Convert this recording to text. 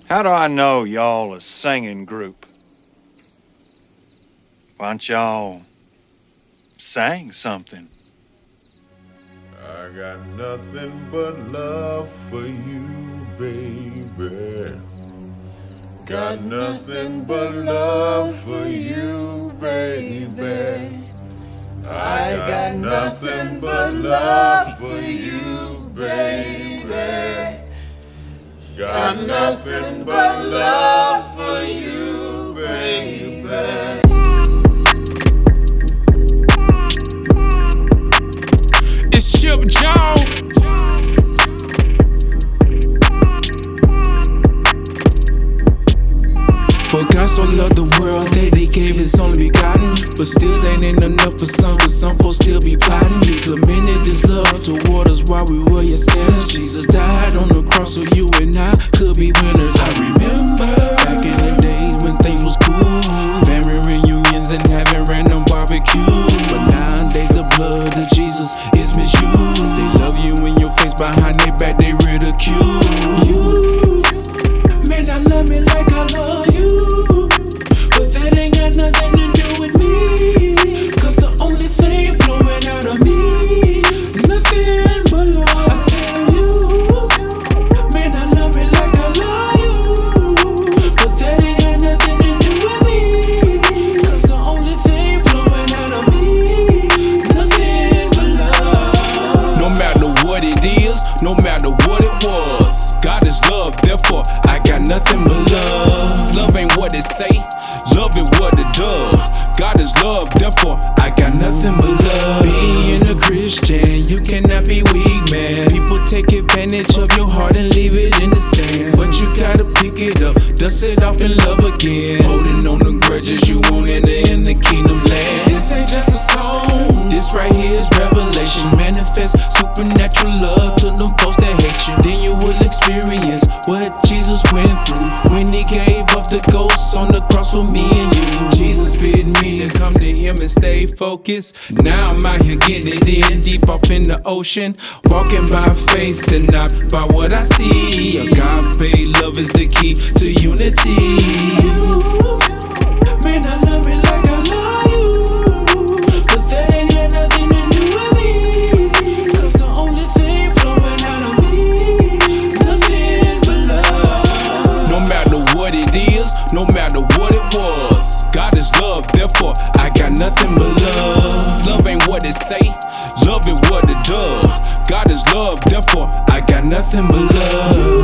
How do I know y'all a singing group? Why don't y'all sing something? I got nothing but love for you, baby. Got nothing but love for you, baby. I got nothing but love for you, baby. Got nothing but love for you, baby. It's Chip Jones. For God so loved the world that He gave His only begotten. But still that ain't enough for some, cause some folks still be plotting. He commended His love toward us while we were yet sinners. Jesus died on the cross so you and I could be winners. I remember back in the days when things was cool, family reunions and having random barbecues. But nowadays the blood of Jesus is misused. They love you in your face, behind their back they ridicule you. May not love me like I love you, but that ain't got nothing to do with me. Cause the only thing flowing out of me, nothing but love. I said you may not love me like I love you, but that ain't got nothing to do with me. Cause the only thing flowing out of me, nothing but love. No matter what it is, no matter what it was, God is love, therefore I got nothing but love. Love ain't what it say, love is what it does. God is love, therefore I got nothing but love. Being a Christian, you cannot be weak, man. People take advantage of your heart and leave it in the sand. But you gotta pick it up, dust it off and love again. Holding on to grudges, you won't enter in the kingdom land. This ain't just a song, this right here is revelation. Manifest supernatural love to them folks that hate you. Then you will experience what Jesus went through when He gave up the ghosts on the cross for me and you. Jesus bid me to come to Him and stay focused. Now I'm out here getting it in, deep off in the ocean, walking by faith and not by what I see. Agape love is the key to unity. You may not love me like I love you, but that ain't got nothing to do with me. Cause the only thing flowing out of me, nothing but love. No matter what it is, no matter what it was, God is love, therefore I got nothing but love. Love ain't what it say, love is what it does. God is love, therefore I got nothing but love.